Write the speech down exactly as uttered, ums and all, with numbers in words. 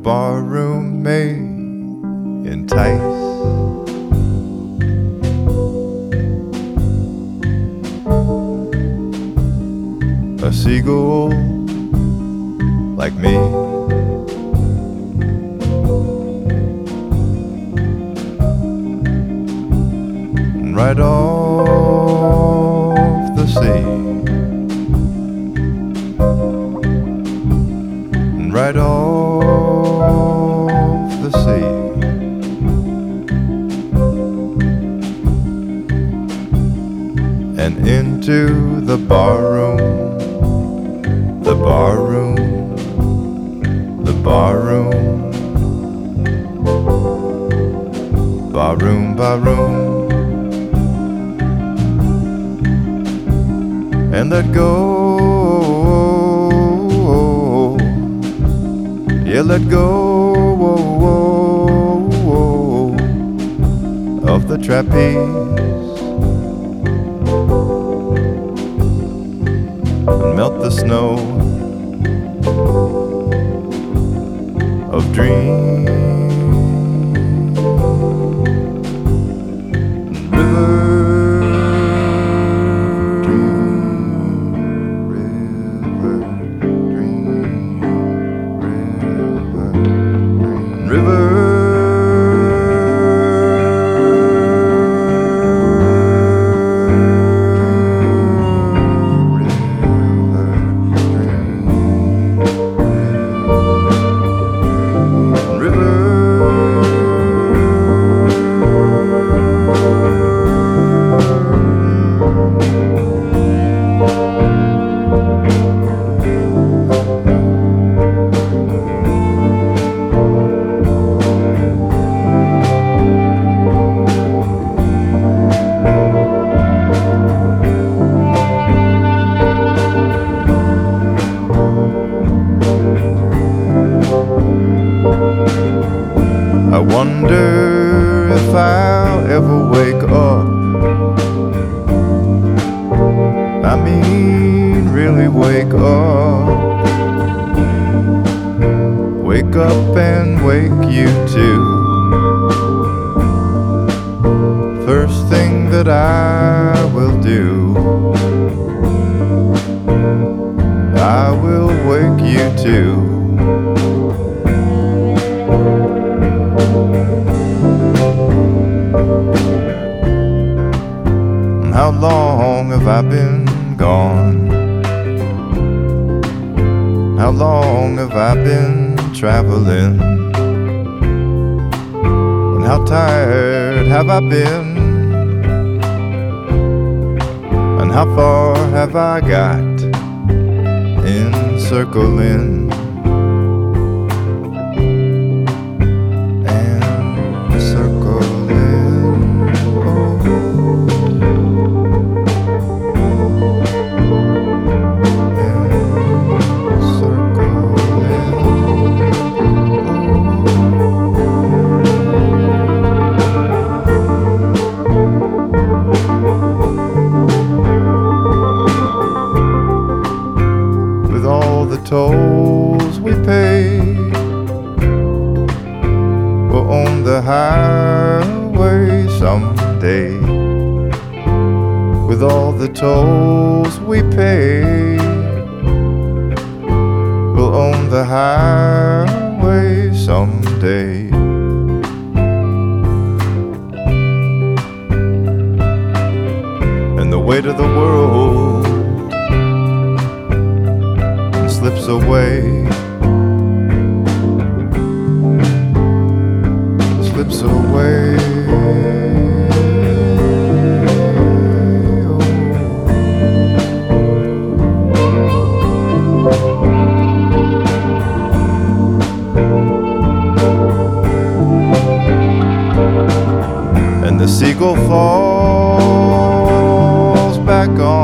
barroom may entice. A seagull like me, and right off the sea, and right off the sea, and into the barroom. The barroom, the barroom, barroom, barroom, and let go, yeah, let go of the trapeze. And melt the snow of dreams. River, dream, river, dream, river, dream, river. I wonder if I'll ever wake up. I mean, really wake up. Wake up and wake you too. First thing that I will do, I will wake you too. How long have I been gone? How long have I been traveling? And how tired have I been? And how far have I got in circling? The tolls we pay, we'll own the highway someday. With all the tolls we pay, we'll own the highway someday. And the weight of the world slips away, slips away. And the seagull falls back on